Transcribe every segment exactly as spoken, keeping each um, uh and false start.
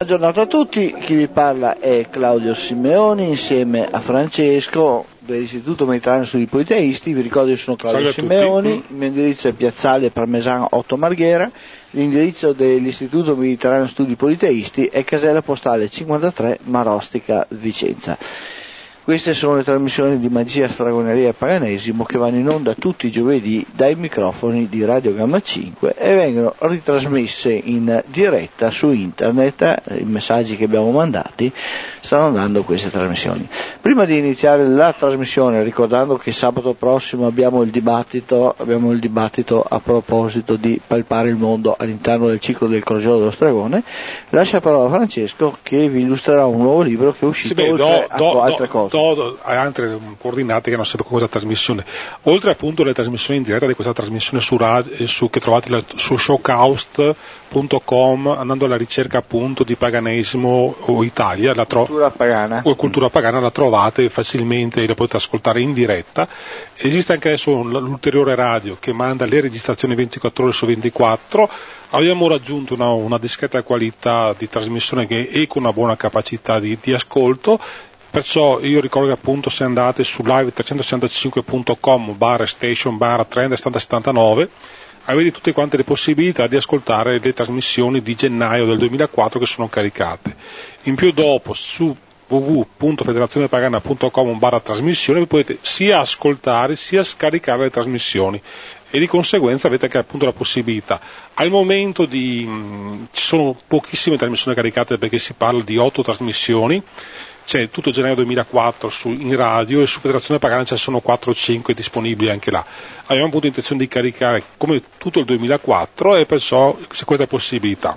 Buona giornata a tutti, chi vi parla è Claudio Simeoni insieme a Francesco dell'Istituto Mediterraneo Studi Politeisti. Vi ricordo che sono Claudio Simeoni, il mio indirizzo è Piazzale Parmesano otto Marghera, l'indirizzo dell'Istituto Mediterraneo Studi Politeisti è casella postale cinquantatré Marostica Vicenza. Queste sono le trasmissioni di magia, stragoneria e paganesimo che vanno in onda tutti i giovedì dai microfoni di Radio Gamma cinque e vengono ritrasmesse in diretta su internet. I messaggi che abbiamo mandati stanno dando queste trasmissioni. Prima di iniziare la trasmissione, ricordando che sabato prossimo abbiamo il dibattito, abbiamo il dibattito a proposito di palpare il mondo all'interno del ciclo del Crogiolo dello Stragone, lascia la parola a Francesco che vi illustrerà un nuovo libro che è uscito sì, beh, oltre do, do, a altre do, cose. Do, altre coordinate che hanno sempre con questa trasmissione, oltre appunto alle trasmissioni in diretta di questa trasmissione su, su che trovate la, su showcast punto com, andando alla ricerca appunto di paganesimo o Italia, la tro- cultura pagana o cultura pagana, la trovate facilmente e la potete ascoltare in diretta. Esiste anche adesso l'ulteriore radio che manda le registrazioni ventiquattro ore su ventiquattro. Abbiamo raggiunto una, una discreta qualità di trasmissione che e con una buona capacità di, di ascolto. Perciò io ricordo che appunto se andate su live trecentosessantacinque punto com barra station barra trenta settantanove avete tutte quante le possibilità di ascoltare le trasmissioni di gennaio del duemilaquattro che sono caricate. In più dopo su w w w punto federazione pagana punto com barra trasmissione vi potete sia ascoltare sia scaricare le trasmissioni e di conseguenza avete anche appunto la possibilità. Al momento di, mh, ci sono pochissime trasmissioni caricate perché si parla di otto trasmissioni. C'è tutto gennaio duemilaquattro su, in radio e su Federazione Pagana ce ne sono quattro o cinque disponibili anche là. Abbiamo avuto intenzione di caricare come tutto il duemilaquattro e perciò c'è questa possibilità.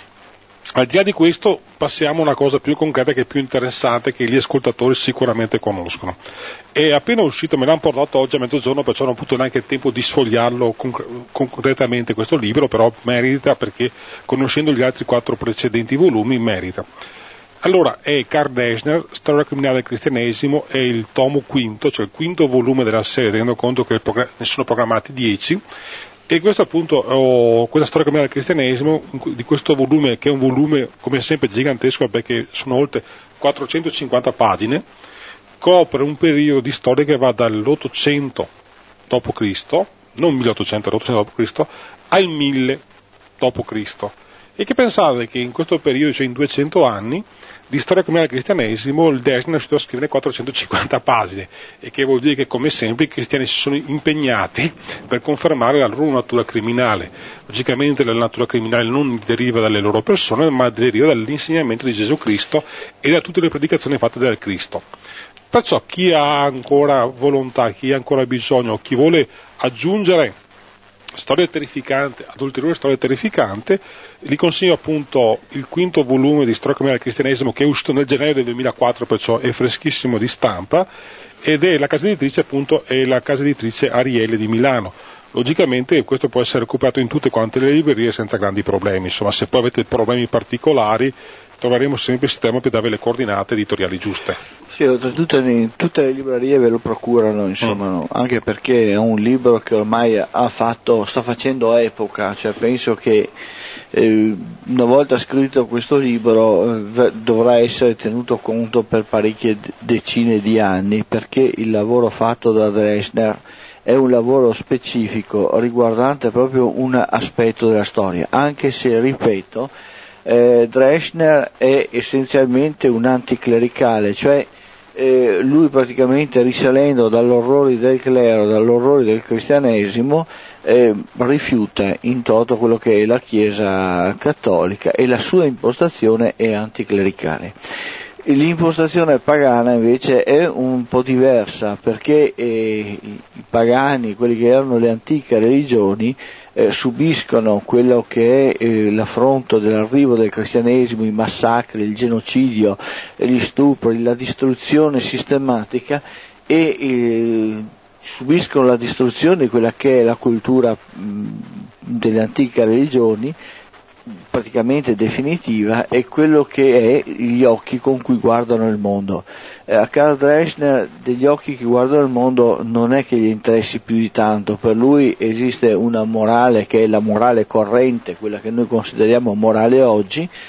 Al di là di questo passiamo a una cosa più concreta che è più interessante che gli ascoltatori sicuramente conoscono. È appena uscito, me l'hanno portato oggi a mezzogiorno, perciò non ho avuto neanche il tempo di sfogliarlo concre- concretamente questo libro, però merita perché conoscendo gli altri quattro precedenti volumi merita. Allora, è Karl Dresdner, Storia criminale del cristianesimo, è il tomo quinto, cioè il quinto volume della serie, tenendo conto che ne sono programmati dieci, e questo appunto, oh, questa storia criminale del cristianesimo, di questo volume, che è un volume come sempre gigantesco perché sono oltre quattrocentocinquanta pagine, copre un periodo di storia che va dall'ottocento dopo Cristo, non milleottocento, l'ottocento dopo Cristo, al mille dopo Cristo. E che pensate che in questo periodo, cioè in duecento anni, di storia criminale del cristianesimo, il Dresdner è riuscito a scrivere quattrocentocinquanta pagine, e che vuol dire che come sempre i cristiani si sono impegnati per confermare la loro natura criminale. Logicamente la natura criminale non deriva dalle loro persone, ma deriva dall'insegnamento di Gesù Cristo e da tutte le predicazioni fatte dal Cristo. Perciò chi ha ancora volontà, chi ha ancora bisogno, chi vuole aggiungere storia terrificante ad ulteriore storia terrificante, gli consiglio appunto il quinto volume di Storia criminale del cristianesimo che è uscito nel gennaio del duemilaquattro, perciò è freschissimo di stampa, ed è la casa editrice appunto è la casa editrice Ariele di Milano. Logicamente questo può essere recuperato in tutte quante le librerie senza grandi problemi, insomma se poi avete problemi particolari troveremo sempre il sistema per dare le coordinate editoriali giuste. Sì, oltretutto in tutte le librerie ve lo procurano, insomma, mm. no? Anche perché è un libro che ormai ha fatto, sta facendo epoca, cioè penso che eh, una volta scritto questo libro eh, dovrà essere tenuto conto per parecchie decine di anni, perché il lavoro fatto da Dresdner è un lavoro specifico riguardante proprio un aspetto della storia, anche se, ripeto, Eh, Dresdner è essenzialmente un anticlericale, cioè eh, lui praticamente risalendo dall'orrore del clero, dall'orrore del cristianesimo, eh, rifiuta in toto quello che è la Chiesa cattolica e la sua impostazione è anticlericale. L'impostazione pagana invece è un po' diversa perché eh, i pagani, quelli che erano le antiche religioni, Eh, subiscono quello che è eh, l'affronto dell'arrivo del cristianesimo, i massacri, il genocidio, gli stupri, la distruzione sistematica e eh, subiscono la distruzione di quella che è la cultura mh, delle antiche religioni, praticamente definitiva, è quello che è gli occhi con cui guardano il mondo. Eh, a Karl Dresdner degli occhi che guardano il mondo non è che gli interessi più di tanto, per lui esiste una morale che è la morale corrente, quella che noi consideriamo morale oggi,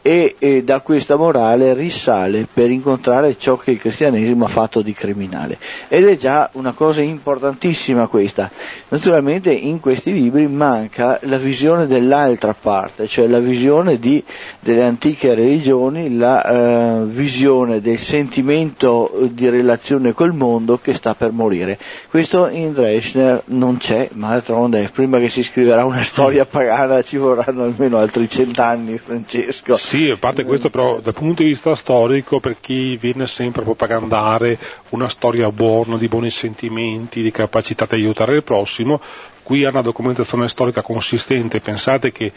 e, e da questa morale risale per incontrare ciò che il cristianesimo ha fatto di criminale. Ed è già una cosa importantissima questa. Naturalmente in questi libri manca la visione dell'altra parte, cioè la visione di, delle antiche religioni, la eh, visione del sentimento di relazione col mondo che sta per morire. Questo in Dreschner non c'è, ma d'altronde prima che si scriverà una storia pagana ci vorranno almeno altri cent'anni, Francesco. Sì, a parte questo però dal punto di vista storico, per chi viene sempre a propagandare una storia buona, di buoni sentimenti, di capacità di aiutare il prossimo, qui ha una documentazione storica consistente. Pensate che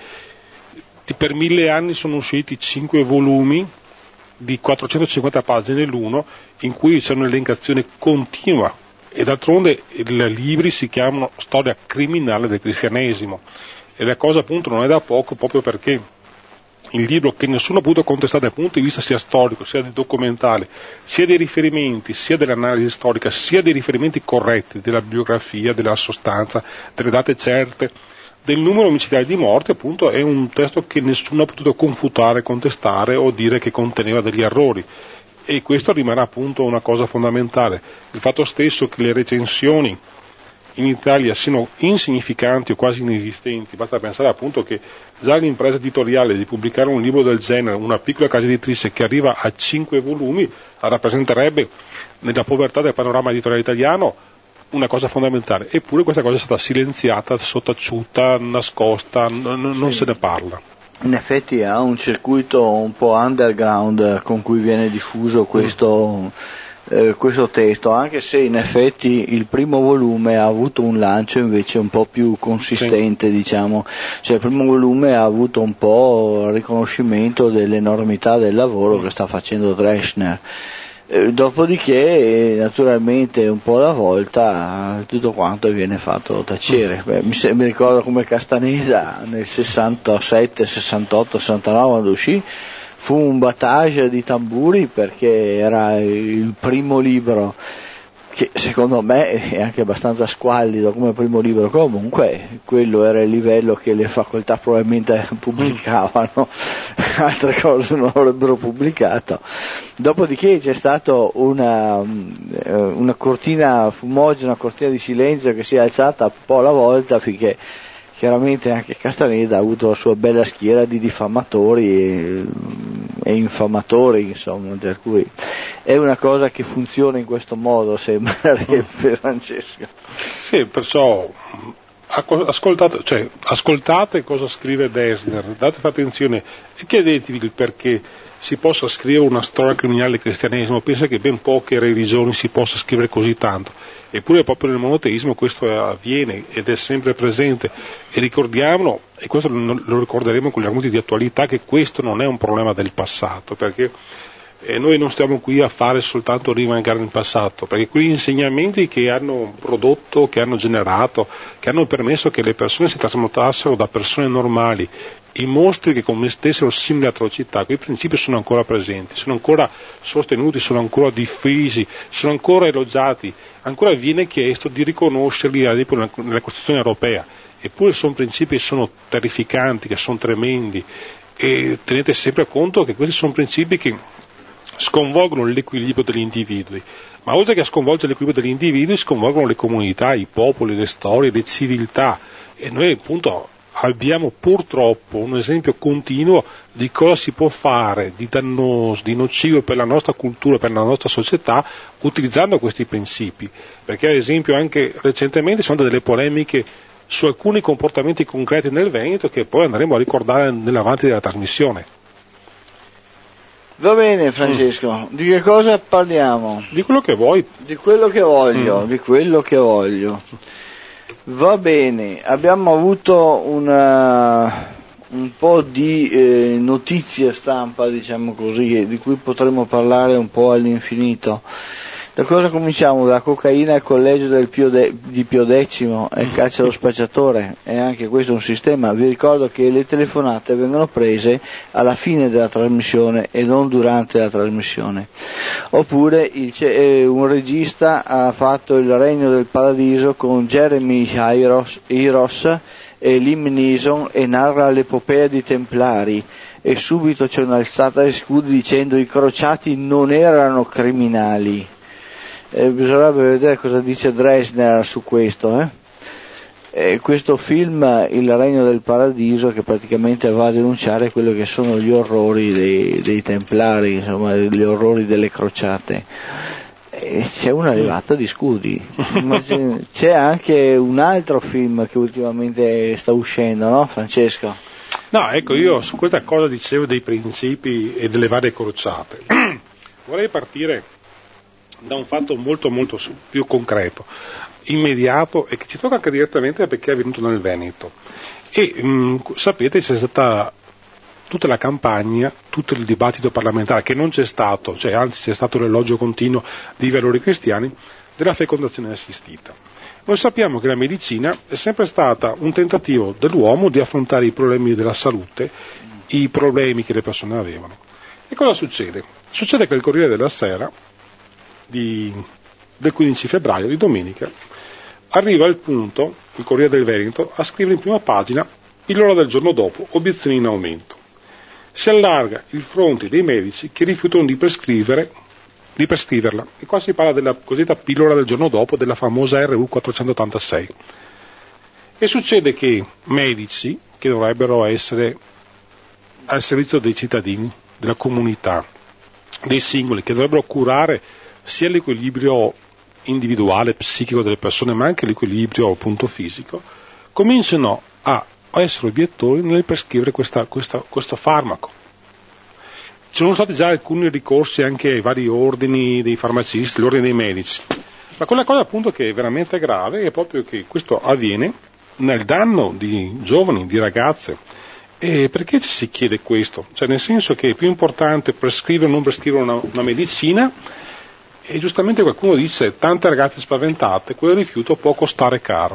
per mille anni sono usciti cinque volumi di quattrocentocinquanta pagine l'uno, in cui c'è un'elencazione continua, e d'altronde i libri si chiamano Storia criminale del cristianesimo, e la cosa appunto non è da poco, proprio perché il libro, che nessuno ha potuto contestare dal punto di vista sia storico, sia documentale, sia dei riferimenti, sia dell'analisi storica, sia dei riferimenti corretti della biografia, della sostanza, delle date certe, del numero omicidiale di morte, appunto è un testo che nessuno ha potuto confutare, contestare o dire che conteneva degli errori, e questo rimarrà appunto una cosa fondamentale. Il fatto stesso che le recensioni in Italia siano insignificanti o quasi inesistenti, basta pensare appunto che già l'impresa editoriale di pubblicare un libro del genere, una piccola casa editrice che arriva a cinque volumi, rappresenterebbe nella povertà del panorama editoriale italiano una cosa fondamentale, eppure questa cosa è stata silenziata, sottaciuta, nascosta, n- n- non sì. se ne parla. In effetti ha un circuito un po' underground con cui viene diffuso questo, eh, questo testo, anche se in effetti il primo volume ha avuto un lancio invece un po' più consistente, sì. diciamo, cioè il primo volume ha avuto un po' il riconoscimento dell'enormità del lavoro mm. che sta facendo Dreschner. Dopodiché naturalmente un po' alla volta tutto quanto viene fatto tacere. Beh, mi, mi ricordo come Castaneda nel sessantasette, sessantotto, sessantanove quando uscì fu un battage di tamburi, perché era il primo libro che secondo me è anche abbastanza squallido come primo libro, comunque quello era il livello che le facoltà probabilmente pubblicavano, altre cose non avrebbero pubblicato. Dopodiché c'è stato una, una cortina fumogena, una cortina di silenzio che si è alzata un po' alla volta, finché chiaramente anche Castaneda ha avuto la sua bella schiera di diffamatori e, e infamatori, insomma, per cui è una cosa che funziona in questo modo, sembrerebbe, Francesco. Sì, perciò ascoltate, cioè, ascoltate cosa scrive Dreschner, date attenzione e chiedetevi il perché si possa scrivere una storia criminale del cristianesimo. Pensa che ben poche religioni si possa scrivere così tanto, eppure proprio nel monoteismo questo avviene ed è sempre presente, e ricordiamolo, e questo lo ricorderemo con gli argomenti di attualità, che questo non è un problema del passato, perché eh, noi non stiamo qui a fare soltanto rimangare nel passato, perché quegli insegnamenti che hanno prodotto, che hanno generato, che hanno permesso che le persone si trasmutassero da persone normali i mostri che commettessero simili atrocità, quei principi sono ancora presenti, sono ancora sostenuti, sono ancora difesi, sono ancora elogiati, ancora viene chiesto di riconoscerli ad esempio nella Costituzione europea, eppure sono principi che sono terrificanti, che sono tremendi, e tenete sempre conto che questi sono principi che sconvolgono l'equilibrio degli individui, ma oltre che a sconvolgere l'equilibrio degli individui sconvolgono le comunità, i popoli, le storie, le civiltà, e noi appunto abbiamo purtroppo un esempio continuo di cosa si può fare di dannoso, di nocivo per la nostra cultura, per la nostra società, utilizzando questi principi, perché ad esempio anche recentemente ci sono delle polemiche su alcuni comportamenti concreti nel Veneto che poi andremo a ricordare nell'avanti della trasmissione. Va bene Francesco, mm. di che cosa parliamo? Di quello che vuoi. Di quello che voglio, mm. di quello che voglio. Va bene, abbiamo avuto una, un po' di eh, notizie stampa, diciamo così, di cui potremo parlare un po' all'infinito. Da cosa cominciamo? La cocaina al collegio del Pio De, di Pio X e il calcio allo spacciatore, è anche questo un sistema. Vi ricordo che le telefonate vengono prese alla fine della trasmissione e non durante la trasmissione. Oppure il, eh, un regista ha fatto Il Regno del Paradiso con Jeremy Irons e Liam Neeson e narra l'epopea di Templari, e subito c'è un'alzata di scudi dicendo i crociati non erano criminali. Eh, bisognerebbe vedere cosa dice Dresner su questo, eh? Eh, questo film Il Regno del Paradiso, che praticamente va a denunciare quello che sono gli orrori dei, dei Templari, insomma gli orrori delle crociate. E c'è una levata di scudi. C'è anche un altro film che ultimamente sta uscendo, no Francesco? No, ecco, io su questa cosa dicevo dei principi e delle varie crociate. Vorrei partire da un fatto molto molto più concreto, immediato, e che ci tocca anche direttamente perché è avvenuto nel Veneto. E mh, sapete c'è stata tutta la campagna, tutto il dibattito parlamentare che non c'è stato, cioè anzi c'è stato l'elogio continuo dei valori cristiani della fecondazione assistita. Noi sappiamo che la medicina è sempre stata un tentativo dell'uomo di affrontare i problemi della salute, i problemi che le persone avevano. E cosa succede? Succede che il Corriere della Sera di, del quindici febbraio, di domenica, arriva al punto, il Corriere del Veneto, a scrivere in prima pagina: pillola del giorno dopo, obiezioni in aumento. Si allarga il fronte dei medici che rifiutano di prescrivere, di prescriverla, e qua si parla della cosiddetta pillola del giorno dopo, della famosa R U quattrocentottantasei. E succede che medici, che dovrebbero essere al servizio dei cittadini, della comunità, dei singoli, che dovrebbero curare sia l'equilibrio individuale, psichico delle persone, ma anche l'equilibrio appunto fisico, cominciano a essere obiettori nel prescrivere questa, questa, questo farmaco. Ci sono stati già alcuni ricorsi anche ai vari ordini dei farmacisti, l'ordine dei medici, ma quella cosa appunto che è veramente grave è proprio che questo avviene nel danno di giovani, di ragazze. E perché ci si chiede questo? Cioè nel senso che è più importante prescrivere o non prescrivere una, una medicina, e giustamente qualcuno dice tante ragazze spaventate, quel rifiuto può costare caro.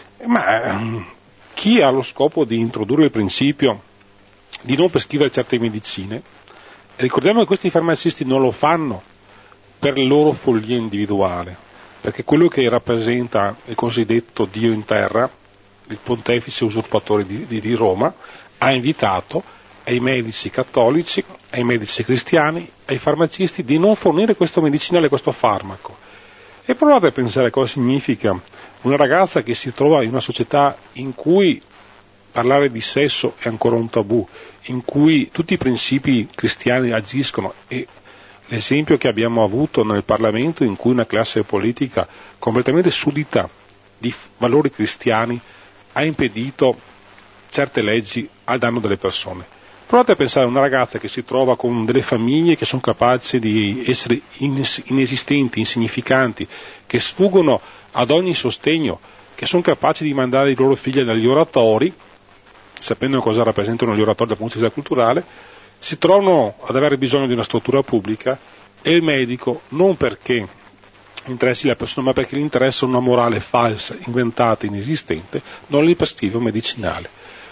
Ma chi ha lo scopo di introdurre il principio di non prescrivere certe medicine, ricordiamo che questi farmacisti non lo fanno per la loro follia individuale, perché quello che rappresenta il cosiddetto Dio in terra, il pontefice usurpatore di, di, di Roma, ha invitato ai medici cattolici, ai medici cristiani, ai farmacisti di non fornire questo medicinale, questo farmaco. E provate a pensare cosa significa una ragazza che si trova in una società in cui parlare di sesso è ancora un tabù, in cui tutti i principi cristiani agiscono, e l'esempio che abbiamo avuto nel Parlamento, in cui una classe politica completamente suddita di valori cristiani ha impedito certe leggi al danno delle persone. Provate a pensare a una ragazza che si trova con delle famiglie che sono capaci di essere inesistenti, insignificanti, che sfuggono ad ogni sostegno, che sono capaci di mandare i loro figli agli oratori, sapendo cosa rappresentano gli oratori dal punto di vista culturale, si trovano ad avere bisogno di una struttura pubblica, e il medico, non perché interessi la persona, ma perché gli interessa una morale falsa, inventata, inesistente, non gli prescrive un medicinale.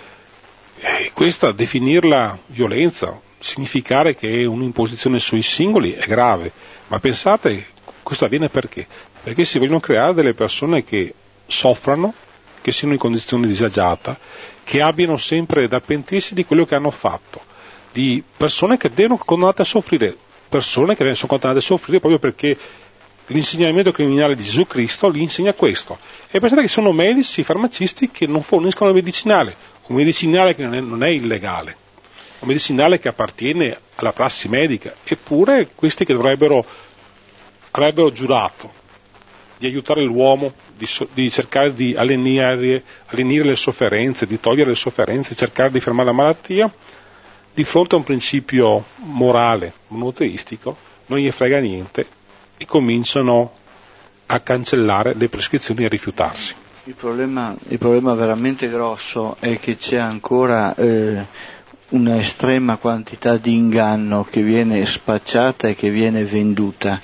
E questa, definirla violenza, significare che è un'imposizione sui singoli, è grave, ma pensate, questo avviene perché? Perché si vogliono creare delle persone che soffrano, che siano in condizioni disagiate, che abbiano sempre da pentirsi di quello che hanno fatto, di persone che devono condannate a soffrire, persone che sono condannate a soffrire proprio perché l'insegnamento criminale di Gesù Cristo gli insegna questo. E pensate che sono medici, farmacisti che non forniscono il medicinale, un medicinale che non è, non è illegale, un medicinale che appartiene alla prassi medica, eppure questi che dovrebbero, avrebbero giurato di aiutare l'uomo, di, di cercare di allenare, allenare le sofferenze, di togliere le sofferenze, cercare di fermare la malattia, di fronte a un principio morale, monoteistico, non gli frega niente e cominciano a cancellare le prescrizioni e a rifiutarsi. Il problema, il problema veramente grosso è che c'è ancora eh, una estrema quantità di inganno che viene spacciata e che viene venduta.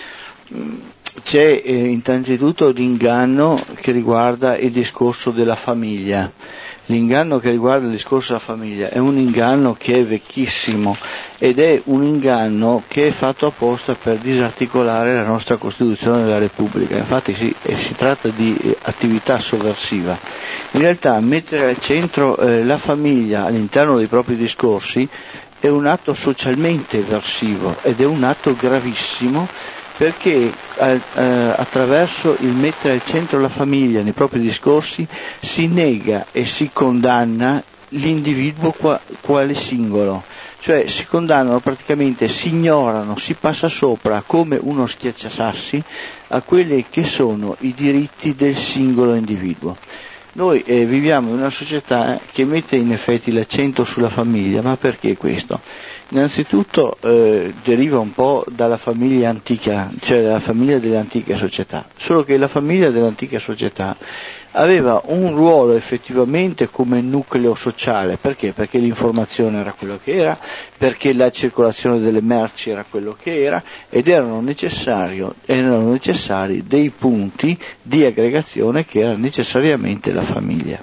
C'è eh, innanzitutto l'inganno che riguarda il discorso della famiglia. l'inganno che riguarda il discorso della famiglia è un inganno che è vecchissimo ed è un inganno che è fatto apposta per disarticolare la nostra Costituzione della Repubblica. Infatti si, eh, si tratta di eh, attività sovversiva. In realtà mettere al centro eh, la famiglia all'interno dei propri discorsi è un atto socialmente eversivo ed è un atto gravissimo, perché eh, attraverso il mettere al centro la famiglia nei propri discorsi si nega e si condanna l'individuo qua, quale singolo, cioè si condannano praticamente, si ignorano, si passa sopra come uno schiacciasassi a quelli che sono i diritti del singolo individuo. Noi eh, viviamo in una società che mette in effetti l'accento sulla famiglia, ma perché questo? Innanzitutto eh, deriva un po' dalla famiglia antica, cioè dalla famiglia delle antiche società, solo che la famiglia delle antiche società aveva un ruolo effettivamente come nucleo sociale. Perché? Perché l'informazione era quello che era, perché la circolazione delle merci era quello che era, ed erano, necessario, erano necessari dei punti di aggregazione che era necessariamente la famiglia.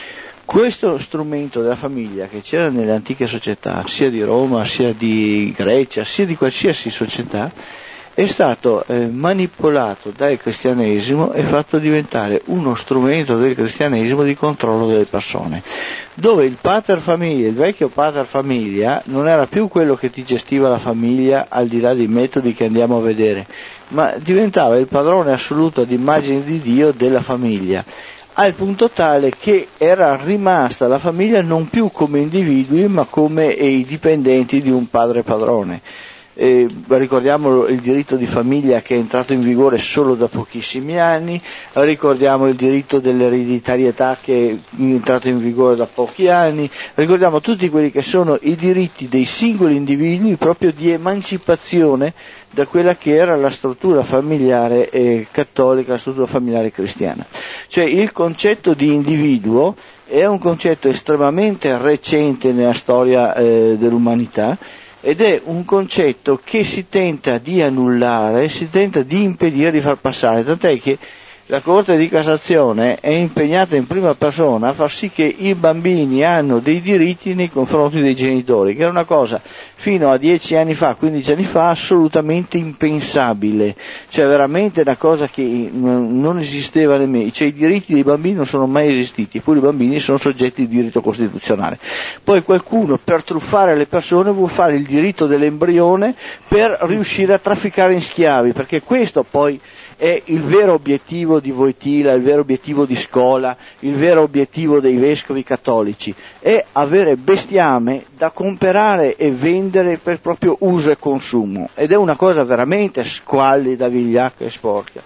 Questo strumento della famiglia che c'era nelle antiche società, sia di Roma, sia di Grecia, sia di qualsiasi società, è stato eh, manipolato dal cristianesimo e fatto diventare uno strumento del cristianesimo di controllo delle persone, dove il pater famiglia, il vecchio pater famiglia, non era più quello che ti gestiva la famiglia al di là dei metodi che andiamo a vedere, ma diventava il padrone assoluto ad immagine di Dio della famiglia, al punto tale che era rimasta la famiglia non più come individui ma come eh, i dipendenti di un padre padrone. Eh, ricordiamo il diritto di famiglia che è entrato in vigore solo da pochissimi anni, ricordiamo il diritto dell'ereditarietà che è entrato in vigore da pochi anni, ricordiamo tutti quelli che sono i diritti dei singoli individui proprio di emancipazione da quella che era la struttura familiare eh, cattolica, la struttura familiare cristiana. Cioè il concetto di individuo è un concetto estremamente recente nella storia eh, dell'umanità, ed è un concetto che si tenta di annullare, si tenta di impedire di far passare, tant'è che la Corte di Cassazione è impegnata in prima persona a far sì che i bambini hanno dei diritti nei confronti dei genitori, che è una cosa fino a dieci anni fa, quindici anni fa assolutamente impensabile, cioè veramente una cosa che non esisteva nemmeno, cioè i diritti dei bambini non sono mai esistiti, eppure i bambini sono soggetti di diritto costituzionale. Poi qualcuno per truffare le persone vuol fare il diritto dell'embrione per riuscire a trafficare in schiavi, perché questo poi è il vero obiettivo di Wojtyla, il vero obiettivo di Scola, il vero obiettivo dei vescovi cattolici, è avere bestiame da comprare e vendere per proprio uso e consumo, ed è una cosa veramente squallida, vigliacca e sporca.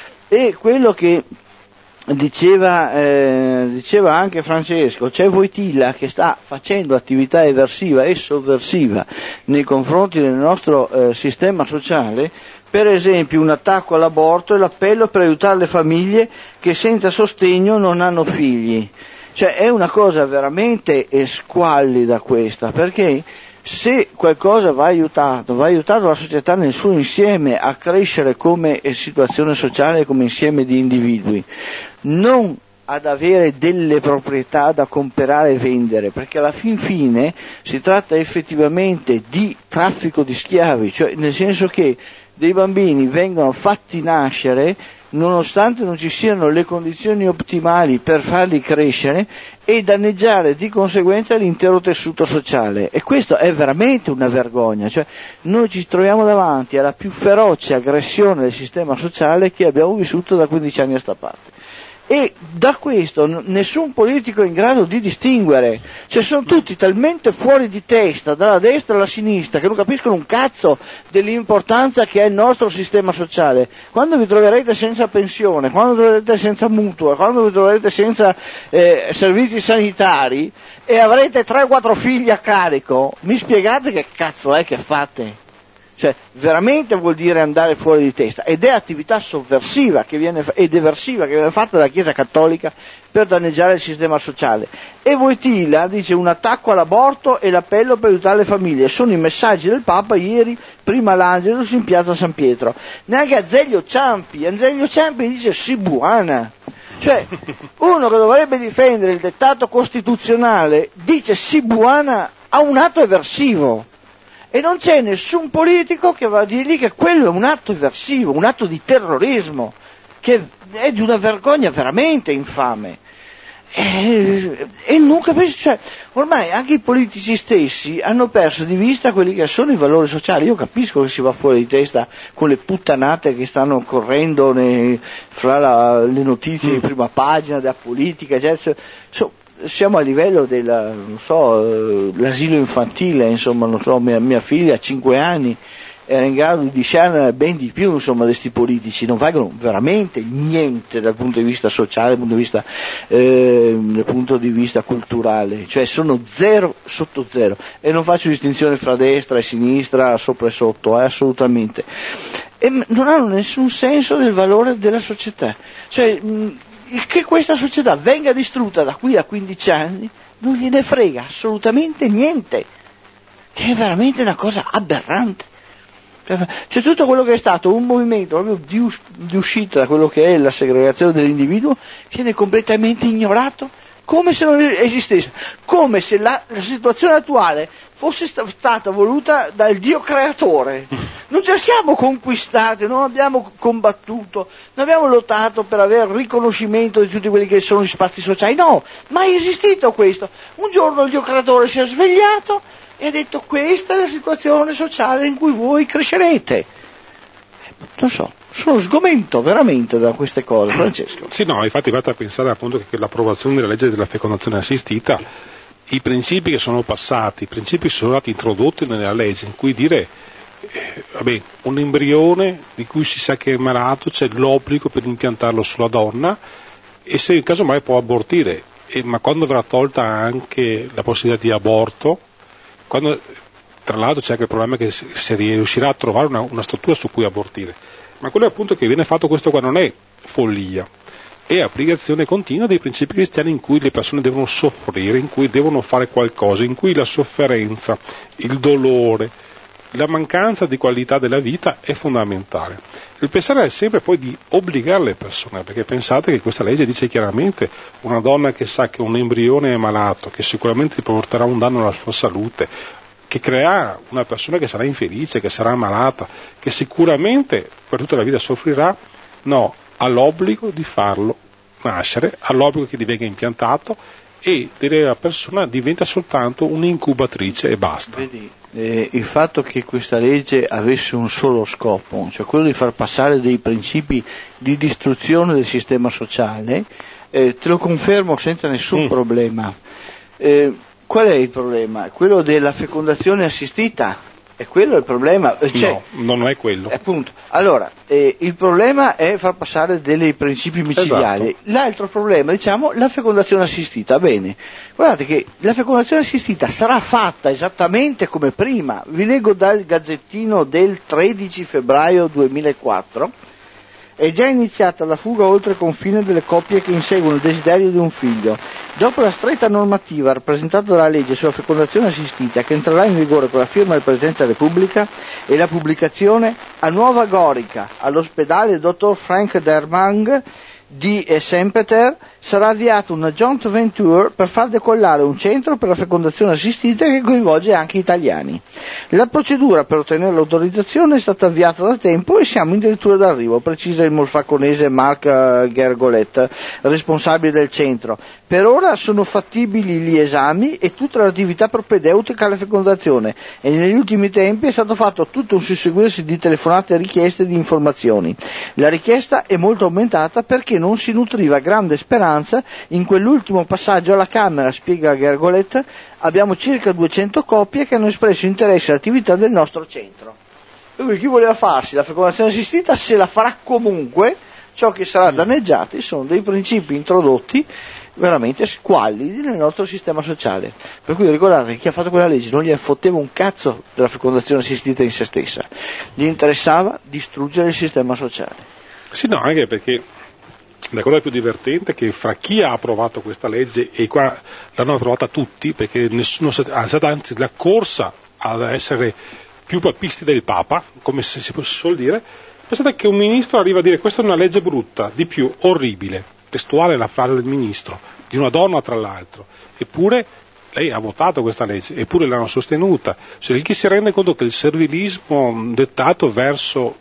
E quello che diceva, eh, diceva anche Francesco, c'è Wojtyla che sta facendo attività eversiva e sovversiva nei confronti del nostro eh, sistema sociale. Per esempio un attacco all'aborto e l'appello per aiutare le famiglie che senza sostegno non hanno figli. Cioè è una cosa veramente squallida questa, perché se qualcosa va aiutato, va aiutato la società nel suo insieme a crescere come situazione sociale, come insieme di individui, non ad avere delle proprietà da comprare e vendere, perché alla fin fine si tratta effettivamente di traffico di schiavi, cioè nel senso che dei bambini vengono fatti nascere nonostante non ci siano le condizioni ottimali per farli crescere e danneggiare di conseguenza l'intero tessuto sociale, e questo è veramente una vergogna. Cioè noi ci troviamo davanti alla più feroce aggressione del sistema sociale che abbiamo vissuto da quindici anni a sta parte. E da questo nessun politico è in grado di distinguere, cioè sono tutti talmente fuori di testa, dalla destra alla sinistra, che non capiscono un cazzo dell'importanza che ha il nostro sistema sociale. Quando vi troverete senza pensione, quando vi troverete senza mutuo, quando vi troverete senza eh, servizi sanitari e avrete tre o quattro figli a carico, mi spiegate che cazzo è che fate? Cioè, veramente vuol dire andare fuori di testa, ed è attività sovversiva che viene, ed eversiva che viene fatta dalla Chiesa Cattolica per danneggiare il sistema sociale. E Wojtyla dice un attacco all'aborto e l'appello per aiutare le famiglie, sono i messaggi del Papa ieri, prima l'Angelus in piazza San Pietro. Neanche Azeglio Ciampi, Azeglio Ciampi dice sì buona, Cioè, uno che dovrebbe difendere il dettato costituzionale dice sì buona a un atto eversivo. E non c'è nessun politico che va a dirgli che quello è un atto eversivo, un atto di terrorismo, che è di una vergogna veramente infame. E, e nunca penso, cioè, ormai anche i politici stessi hanno perso di vista quelli che sono i valori sociali. Io capisco che si va fuori di testa con le puttanate che stanno correndo nei, fra la, le notizie di prima pagina della politica, cioè, so, siamo a livello della, non so, l'asilo infantile, insomma, non so, mia, mia figlia a cinque anni era in grado di discernere ben di più, insomma, di questi politici, non valgono veramente niente dal punto di vista sociale, dal punto di vista, eh, dal punto di vista culturale, cioè sono zero sotto zero, e non faccio distinzione fra destra e sinistra, sopra e sotto, eh, assolutamente, e non hanno nessun senso del valore della società, cioè mh, che questa società venga distrutta da qui a quindici anni non gliene frega assolutamente niente, che è veramente una cosa aberrante. Cioè tutto quello che è stato un movimento proprio di, us- di uscita da quello che è la segregazione dell'individuo viene completamente ignorato, come se non esistesse, come se la, la situazione attuale fosse sta- stata voluta dal Dio creatore. Non ce la siamo conquistate, non abbiamo combattuto, non abbiamo lottato per avere riconoscimento di tutti quelli che sono gli spazi sociali, no, mai esistito questo. Un giorno il Dio creatore si è svegliato e ha detto questa è la situazione sociale in cui voi crescerete. Non so, sono sgomento veramente da queste cose, Francesco. Sì, no, infatti fate a pensare appunto che l'approvazione della legge della fecondazione assistita, i principi che sono passati, i principi che sono stati introdotti nella legge, in cui dire, eh, vabbè, un embrione di cui si sa che è malato, c'è l'obbligo per impiantarlo sulla donna, e se in caso mai può abortire, e, ma quando verrà tolta anche la possibilità di aborto, quando, tra l'altro c'è anche il problema che si riuscirà a trovare una, una struttura su cui abortire, ma quello appunto che viene fatto questo qua non è follia, è applicazione continua dei principi cristiani in cui le persone devono soffrire, in cui devono fare qualcosa, in cui la sofferenza, il dolore, la mancanza di qualità della vita è fondamentale. Il pensare è sempre poi di obbligare le persone, perché pensate che questa legge dice chiaramente una donna che sa che un embrione è malato, che sicuramente porterà un danno alla sua salute, che creerà una persona che sarà infelice, che sarà malata, che sicuramente per tutta la vita soffrirà, no, ha l'obbligo di farlo nascere, ha l'obbligo che divenga impiantato, e la persona diventa soltanto un'incubatrice e basta. Vedi, eh, il fatto che questa legge avesse un solo scopo, cioè quello di far passare dei principi di distruzione del sistema sociale, eh, te lo confermo senza nessun mm. problema. Eh, qual è il problema? Quello della fecondazione assistita? E quello è il problema? Cioè, no, non è quello. Appunto. Allora, eh, il problema è far passare dei principi micidiali. Esatto. L'altro problema, diciamo, la fecondazione assistita. Bene, guardate che la fecondazione assistita sarà fatta esattamente come prima. Vi leggo dal Gazzettino del tredici febbraio duemilaquattro. È già iniziata la fuga oltre confine delle coppie che inseguono il desiderio di un figlio. Dopo la stretta normativa rappresentata dalla legge sulla fecondazione assistita, che entrerà in vigore con la firma del Presidente della Repubblica, e la pubblicazione a Nuova Gorica, all'ospedale dottor Frank Dermang di Sempeter, sarà avviata una joint venture per far decollare un centro per la fecondazione assistita che coinvolge anche italiani. La procedura per ottenere l'autorizzazione è stata avviata da tempo e siamo addirittura d'arrivo, precisa il molfaconese Mark Gergolet, responsabile del centro. Per ora sono fattibili gli esami e tutta l'attività propedeutica alla fecondazione, e negli ultimi tempi è stato fatto tutto un susseguirsi di telefonate e richieste di informazioni. La richiesta è molto aumentata perché non si nutriva grande speranza in quell'ultimo passaggio alla Camera, spiega Gergolet. Abbiamo circa duecento coppie che hanno espresso interesse all'attività del nostro centro. Quindi chi voleva farsi la fecondazione assistita se la farà comunque. Ciò che sarà danneggiato sono dei principi introdotti veramente squallidi nel nostro sistema sociale. Per cui ricordate che chi ha fatto quella legge non gli fotteva un cazzo della fecondazione assistita in se stessa, gli interessava distruggere il sistema sociale. Sì, no, anche perché la cosa più divertente è che fra chi ha approvato questa legge, e qua l'hanno approvata tutti, perché nessuno, anzi la corsa ad essere più papisti del Papa, come si suol dire, pensate che un ministro arriva a dire questa è una legge brutta, di più, orribile, testuale la frase del ministro, di una donna tra l'altro, eppure lei ha votato questa legge, eppure l'hanno sostenuta. Cioè, chi si rende conto che il servilismo dettato verso,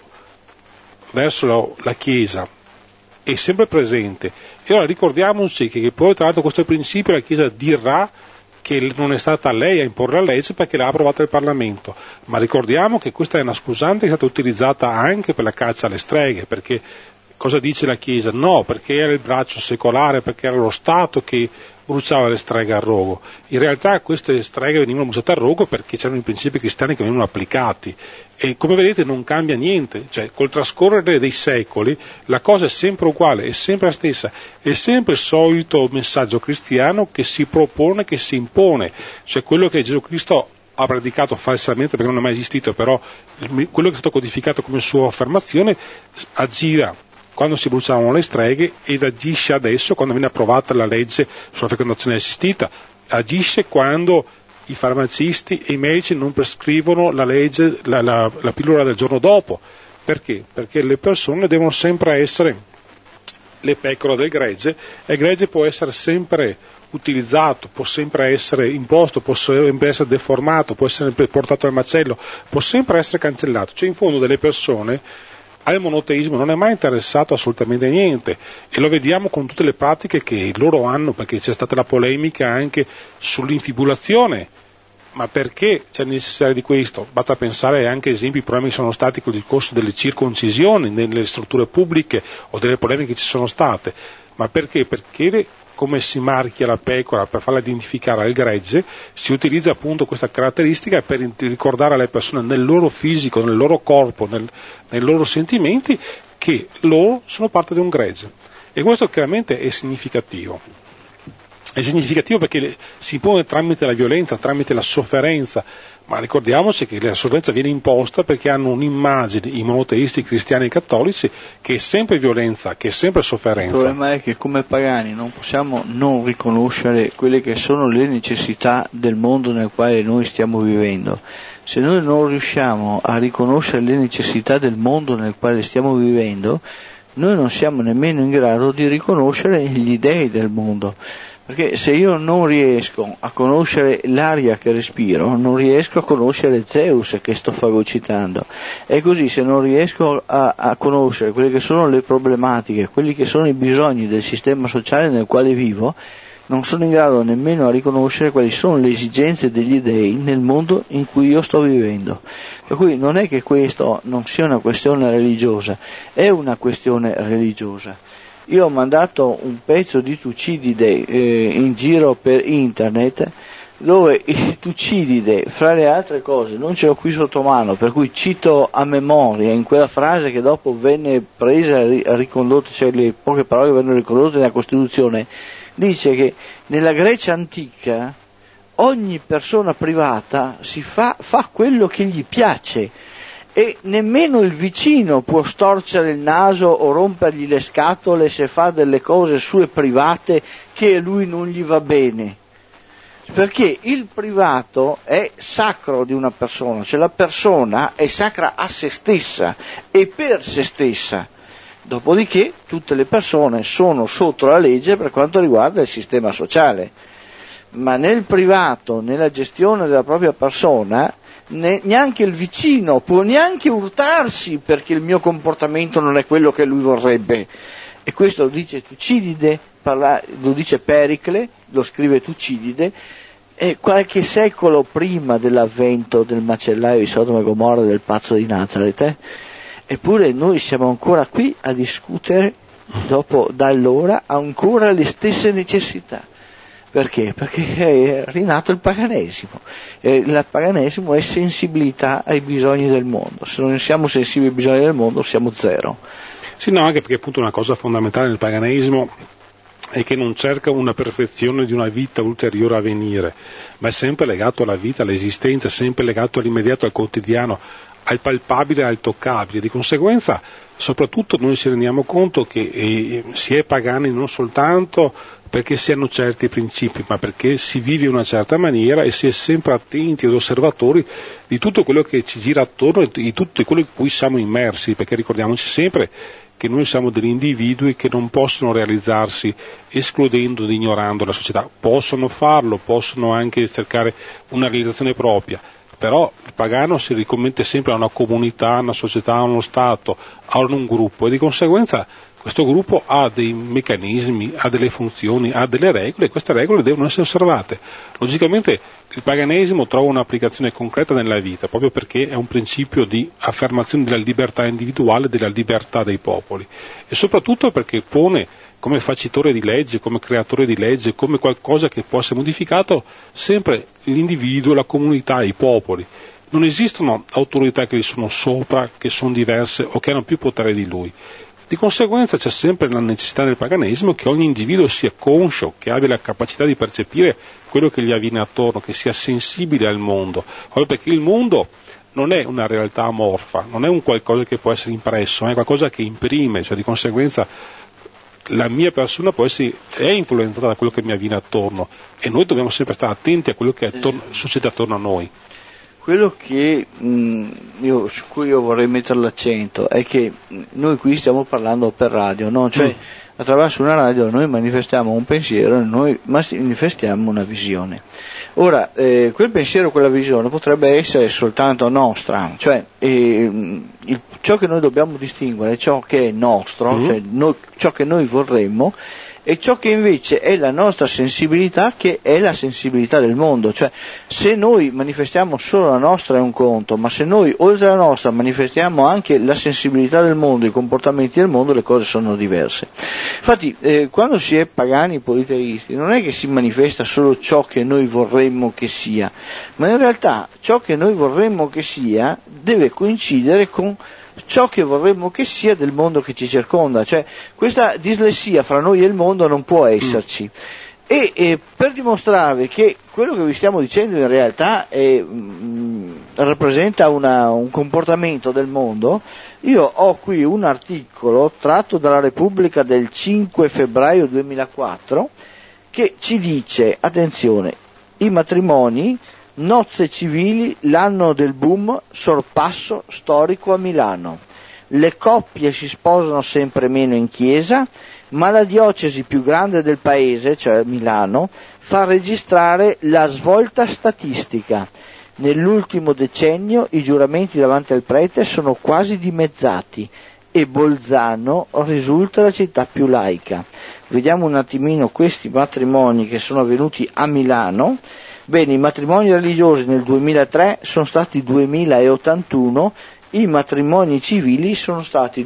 verso la, la Chiesa è sempre presente, e ora ricordiamoci che, che poi tra l'altro questo principio la Chiesa dirà che non è stata lei a imporre la legge perché l'ha approvata il Parlamento, ma ricordiamo che questa è una scusante che è stata utilizzata anche per la caccia alle streghe, perché cosa dice la Chiesa? No, perché era il braccio secolare, perché era lo Stato che bruciava le streghe a rogo. In realtà queste streghe venivano bruciate a rogo perché c'erano i principi cristiani che venivano applicati, e come vedete non cambia niente, cioè col trascorrere dei secoli la cosa è sempre uguale, è sempre la stessa, è sempre il solito messaggio cristiano che si propone, che si impone, cioè quello che Gesù Cristo ha predicato falsamente perché non è mai esistito, però quello che è stato codificato come sua affermazione aggira quando si bruciavano le streghe ed agisce adesso quando viene approvata la legge sulla fecondazione assistita, agisce quando i farmacisti e i medici non prescrivono la legge, la, la, la pillola del giorno dopo. Perché? Perché le persone devono sempre essere le pecore del gregge, e il gregge può essere sempre utilizzato, può sempre essere imposto, può sempre essere deformato, può essere portato al macello, può sempre essere cancellato. Cioè in fondo delle persone al monoteismo non è mai interessato assolutamente a niente, e lo vediamo con tutte le pratiche che loro hanno, perché c'è stata la polemica anche sull'infibulazione. Ma perché c'è necessità di questo? Basta pensare anche esempi di problemi che sono stati con il discorso delle circoncisioni nelle strutture pubbliche o delle polemiche che ci sono state. Ma perché? Perché come si marchia la pecora per farla identificare al gregge, si utilizza appunto questa caratteristica per ricordare alle persone nel loro fisico, nel loro corpo, nel, nei loro sentimenti, che loro sono parte di un gregge. E questo chiaramente è significativo. È significativo perché si impone tramite la violenza, tramite la sofferenza, ma ricordiamoci che la sofferenza viene imposta perché hanno un'immagine, i monoteisti cristiani e cattolici, che è sempre violenza, che è sempre sofferenza. Il problema è che come pagani non possiamo non riconoscere quelle che sono le necessità del mondo nel quale noi stiamo vivendo. Se noi non riusciamo a riconoscere le necessità del mondo nel quale stiamo vivendo, noi non siamo nemmeno in grado di riconoscere gli dei del mondo. Perché se io non riesco a conoscere l'aria che respiro, non riesco a conoscere Zeus che sto fagocitando. E così se non riesco a, a conoscere quelle che sono le problematiche, quelli che sono i bisogni del sistema sociale nel quale vivo, non sono in grado nemmeno a riconoscere quali sono le esigenze degli dei nel mondo in cui io sto vivendo. Per cui non è che questo non sia una questione religiosa, è una questione religiosa. Io ho mandato un pezzo di Tucidide eh, in giro per internet, dove Tucidide, fra le altre cose, non ce l'ho qui sotto mano, per cui cito a memoria in quella frase che dopo venne presa e ricondotta, cioè le poche parole vennero ricondotte nella Costituzione, dice che nella Grecia antica ogni persona privata si fa, fa quello che gli piace, e nemmeno il vicino può storcere il naso o rompergli le scatole se fa delle cose sue private che a lui non gli va bene, perché il privato è sacro di una persona, cioè la persona è sacra a se stessa e per se stessa. Dopodiché tutte le persone sono sotto la legge per quanto riguarda il sistema sociale, ma nel privato, nella gestione della propria persona, Ne, neanche il vicino può neanche urtarsi perché il mio comportamento non è quello che lui vorrebbe. E questo lo dice Tucidide, parla, lo dice Pericle, lo scrive Tucidide, e qualche secolo prima dell'avvento del macellaio di Sodoma e Gomorra, del pazzo di Nazareth. Eh? Eppure noi siamo ancora qui a discutere, dopo da allora, ancora le stesse necessità. Perché? Perché è rinato il paganesimo. E il paganesimo è sensibilità ai bisogni del mondo. Se non siamo sensibili ai bisogni del mondo siamo zero. Sì, no, anche perché appunto una cosa fondamentale nel paganesimo è che non cerca una perfezione di una vita ulteriore a venire, ma è sempre legato alla vita, all'esistenza, è sempre legato all'immediato, al quotidiano, al palpabile, al toccabile. Di conseguenza, soprattutto noi ci rendiamo conto che eh, si è pagani non soltanto perché si hanno certi principi, ma perché si vive in una certa maniera e si è sempre attenti ed osservatori di tutto quello che ci gira attorno e di tutto quello in cui siamo immersi, perché ricordiamoci sempre che noi siamo degli individui che non possono realizzarsi escludendo ed ignorando la società. Possono farlo, possono anche cercare una realizzazione propria, però il pagano si ricommette sempre a una comunità, a una società, a uno Stato, a un gruppo, e di conseguenza questo gruppo ha dei meccanismi, ha delle funzioni, ha delle regole, e queste regole devono essere osservate. Logicamente il paganesimo trova un'applicazione concreta nella vita, proprio perché è un principio di affermazione della libertà individuale e della libertà dei popoli, e soprattutto perché pone come facitore di legge, come creatore di legge, come qualcosa che può essere modificato sempre l'individuo, la comunità, i popoli. Non esistono autorità che gli sono sopra, che sono diverse o che hanno più potere di lui. Di conseguenza c'è sempre la necessità del paganesimo che ogni individuo sia conscio, che abbia la capacità di percepire quello che gli avviene attorno, che sia sensibile al mondo, proprio perché il mondo non è una realtà amorfa, non è un qualcosa che può essere impresso, è qualcosa che imprime, cioè di conseguenza la mia persona può essere, è influenzata da quello che mi avviene attorno, e noi dobbiamo sempre stare attenti a quello che attorno, succede attorno a noi. Quello che mh, io, su cui io vorrei mettere l'accento è che noi qui stiamo parlando per radio, no? Cioè mm. attraverso una radio noi manifestiamo un pensiero, noi manifestiamo una visione. Ora, eh, quel pensiero, quella visione potrebbe essere soltanto nostra, cioè eh, il, ciò che noi dobbiamo distinguere è ciò che è nostro, mm. cioè noi, ciò che noi vorremmo, e ciò che invece è la nostra sensibilità, che è la sensibilità del mondo. Cioè, se noi manifestiamo solo la nostra è un conto, ma se noi oltre alla nostra manifestiamo anche la sensibilità del mondo, i comportamenti del mondo, le cose sono diverse. Infatti eh, quando si è pagani politeisti non è che si manifesta solo ciò che noi vorremmo che sia, ma in realtà ciò che noi vorremmo che sia deve coincidere con ciò che vorremmo che sia del mondo che ci circonda. Cioè questa dislessia fra noi e il mondo non può esserci. Mm. E, e per dimostrare che quello che vi stiamo dicendo in realtà è, mh, rappresenta una, un comportamento del mondo, io ho qui un articolo tratto dalla Repubblica del cinque febbraio duemilaquattro che ci dice, attenzione, i matrimoni, nozze civili, l'anno del boom, sorpasso storico a Milano. Le coppie si sposano sempre meno in chiesa, ma la diocesi più grande del paese, cioè Milano, fa registrare la svolta statistica. Nell'ultimo decennio i giuramenti davanti al prete sono quasi dimezzati e Bolzano risulta la città più laica. Vediamo un attimino questi matrimoni che sono avvenuti a Milano. Bene, i matrimoni religiosi nel duemilatré sono stati duemilaottantuno, i matrimoni civili sono stati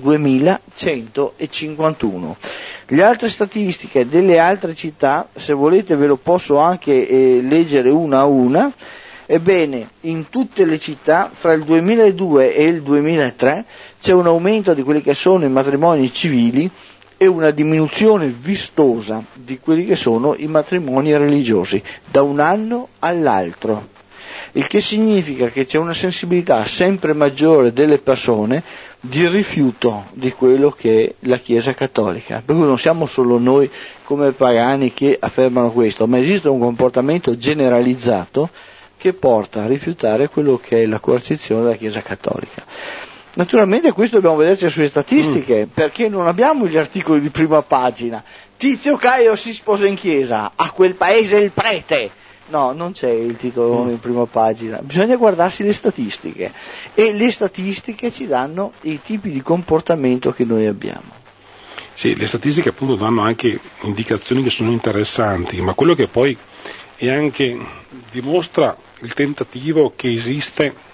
duemilacentocinquantuno. Le altre statistiche delle altre città, se volete ve lo posso anche eh, leggere una a una. Ebbene, in tutte le città fra il duemiladue e il duemilatré c'è un aumento di quelli che sono i matrimoni civili e una diminuzione vistosa di quelli che sono i matrimoni religiosi da un anno all'altro, il che significa che c'è una sensibilità sempre maggiore delle persone di rifiuto di quello che è la Chiesa Cattolica. Per cui non siamo solo noi come pagani che affermano questo, ma esiste un comportamento generalizzato che porta a rifiutare quello che è la coercizione della Chiesa Cattolica. Naturalmente questo dobbiamo vederci sulle statistiche, mm. perché non abbiamo gli articoli di prima pagina. Tizio Caio si sposa in chiesa, a quel paese il prete. No, non c'è il titolo mm. in prima pagina, bisogna guardarsi le statistiche, e le statistiche ci danno i tipi di comportamento che noi abbiamo. Sì, le statistiche appunto danno anche indicazioni che sono interessanti, ma quello che poi è anche dimostra il tentativo che esiste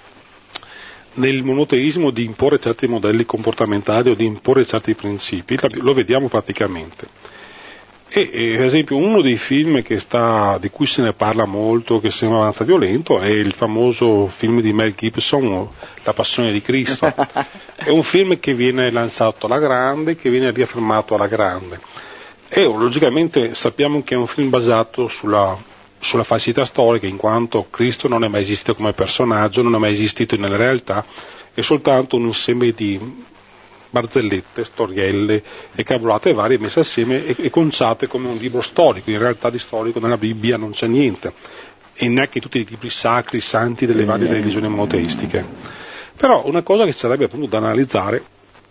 nel monoteismo di imporre certi modelli comportamentali o di imporre certi principi, lo vediamo praticamente. E, e per esempio uno dei film che sta, di cui se ne parla molto, che sembra abbastanza violento, è il famoso film di Mel Gibson, La Passione di Cristo. È un film che viene lanciato alla grande, che viene riaffermato alla grande. E logicamente sappiamo che è un film basato sulla sulla falsità storica, in quanto Cristo non è mai esistito come personaggio, non è mai esistito nella realtà, è soltanto un insieme di barzellette, storielle e cavolate varie messe assieme e, e conciate come un libro storico. In realtà di storico nella Bibbia non c'è niente, e neanche tutti i libri sacri, santi delle varie religioni monoteistiche. Però una cosa che sarebbe appunto da analizzare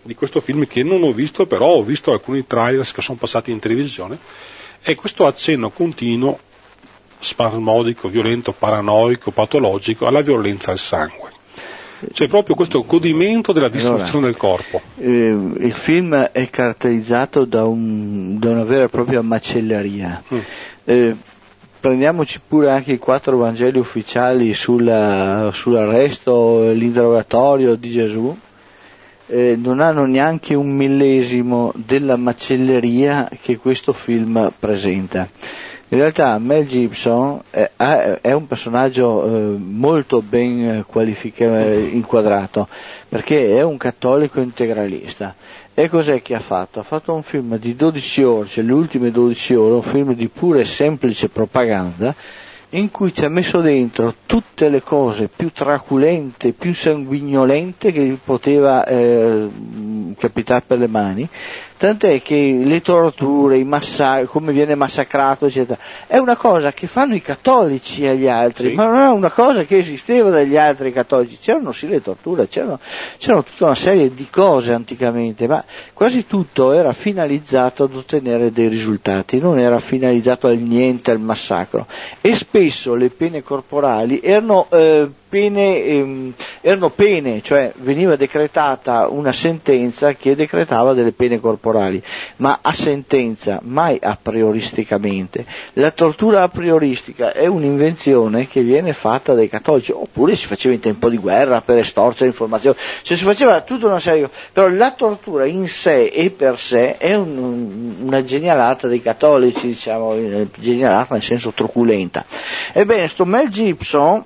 di questo film che non ho visto, però ho visto alcuni trailers che sono passati in televisione, è questo accenno continuo, spasmodico, violento, paranoico, patologico alla violenza al sangue. C'è proprio questo godimento della distruzione allora, del corpo. Eh, il film è caratterizzato da, un, da una vera e propria macelleria. Mm. Eh, prendiamoci pure anche i quattro Vangeli ufficiali sulla, sull'arresto, l'interrogatorio di Gesù. Eh, non hanno neanche un millesimo della macelleria che questo film presenta. In realtà Mel Gibson è, è un personaggio eh, molto ben qualificato, inquadrato, perché è un cattolico integralista. E cos'è che ha fatto? Ha fatto un film di dodici ore, cioè le ultime dodici ore, un film di pura e semplice propaganda, in cui ci ha messo dentro tutte le cose più traculente, più sanguignolente che gli poteva eh, capitare per le mani, tant'è che le torture, i massacri, come viene massacrato, eccetera, è una cosa che fanno i cattolici agli altri, sì. Ma non è una cosa che esisteva dagli altri cattolici. C'erano sì le torture, c'erano, c'erano tutta una serie di cose anticamente, ma quasi tutto era finalizzato ad ottenere dei risultati, non era finalizzato al niente, al massacro. E spesso le pene corporali erano eh, pene, ehm, erano pene, cioè veniva decretata una sentenza che decretava delle pene corporali, ma a sentenza, mai a prioristicamente. La tortura a prioristica è un'invenzione che viene fatta dai cattolici, oppure si faceva in tempo di guerra per estorcere informazioni, cioè si faceva tutta una serie, però la tortura in sé e per sé è un, una genialata dei cattolici, diciamo, genialata nel senso truculenta. Ebbene, sto Mel Gibson,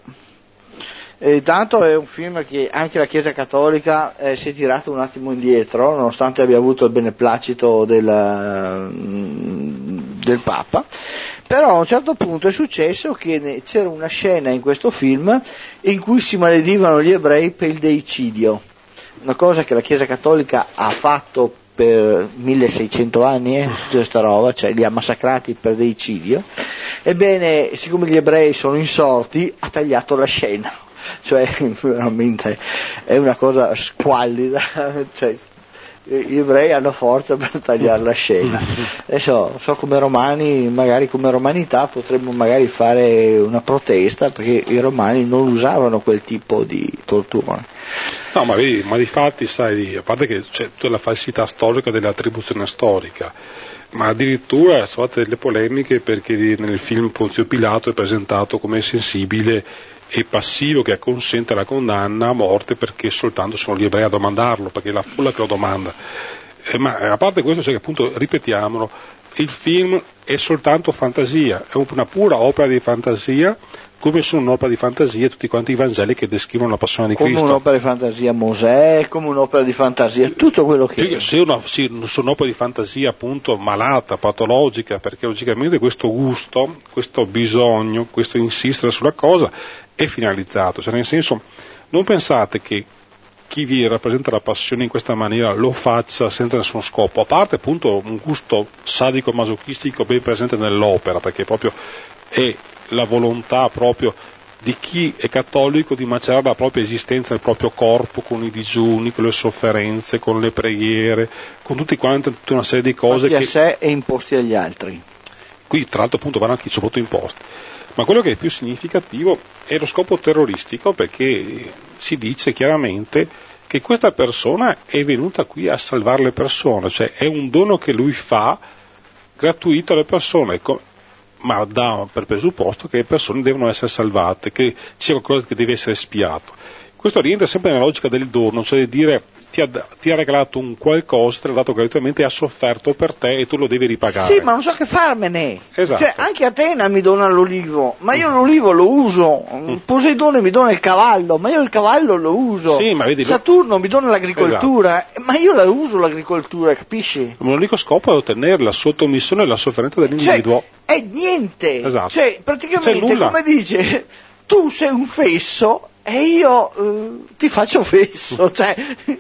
E tanto è un film che anche la Chiesa Cattolica eh, si è tirata un attimo indietro, nonostante abbia avuto il beneplacito del, del Papa, però a un certo punto è successo che ne, c'era una scena in questo film in cui si maledivano gli ebrei per il deicidio, una cosa che la Chiesa Cattolica ha fatto per milleseicento anni, eh, questa roba, cioè li ha massacrati per deicidio. Ebbene, siccome gli ebrei sono insorti, ha tagliato la scena. Cioè veramente è una cosa squallida, cioè, gli ebrei hanno forza per tagliare la scena. Adesso so come romani, magari come romanità potremmo magari fare una protesta, perché i romani non usavano quel tipo di tortura. No, ma vedi, ma di fatti sai, a parte che c'è tutta la falsità storica dell'attribuzione storica, ma addirittura sono state delle polemiche perché nel film Ponzio Pilato è presentato come sensibile e passivo che acconsente la condanna a morte perché soltanto sono gli ebrei a domandarlo, perché è la folla che lo domanda. Eh, ma a parte questo, cioè che appunto, ripetiamolo, il film è soltanto fantasia, è una pura opera di fantasia, come sono un'opera di fantasia tutti quanti i Vangeli che descrivono la passione di come Cristo. Come un'opera di fantasia Mosè, come un'opera di fantasia tutto quello che... Se una, sì, sono un'opera di fantasia appunto malata, patologica, perché logicamente questo gusto, questo bisogno, questo insistere sulla cosa è finalizzato, cioè nel senso, non pensate che chi vi rappresenta la passione in questa maniera lo faccia senza nessuno scopo, a parte appunto un gusto sadico masochistico ben presente nell'opera, perché proprio è la volontà proprio di chi è cattolico di macerare la propria esistenza, il proprio corpo con i digiuni, con le sofferenze, con le preghiere, con tutti quanti, tutta una serie di cose che... a che... sé e imposti agli altri. Qui tra l'altro appunto vanno anche sottoimposti. Ma quello che è più significativo è lo scopo terroristico, perché si dice chiaramente che questa persona è venuta qui a salvare le persone, cioè è un dono che lui fa gratuito alle persone, ma dà per presupposto che le persone devono essere salvate, che c'è qualcosa che deve essere espiato. Questo rientra sempre nella logica del dono, cioè di dire ti ha, ti ha regalato un qualcosa, te l'ha dato gratuitamente e ha sofferto per te e tu lo devi ripagare. Sì, ma non so che farmene. Esatto. Cioè, anche Atena mi dona l'olivo, ma io l'olivo lo uso. Mm. Poseidone mi dona il cavallo, ma io il cavallo lo uso. Sì, ma vedi, Saturno mi dona l'agricoltura, esatto. Ma io la uso l'agricoltura, capisci? L'unico scopo è ottenere la sottomissione e la sofferenza dell'individuo. Cioè, è niente. Esatto. Cioè, praticamente, come dice, tu sei un fesso e io uh, ti faccio fesso, cioè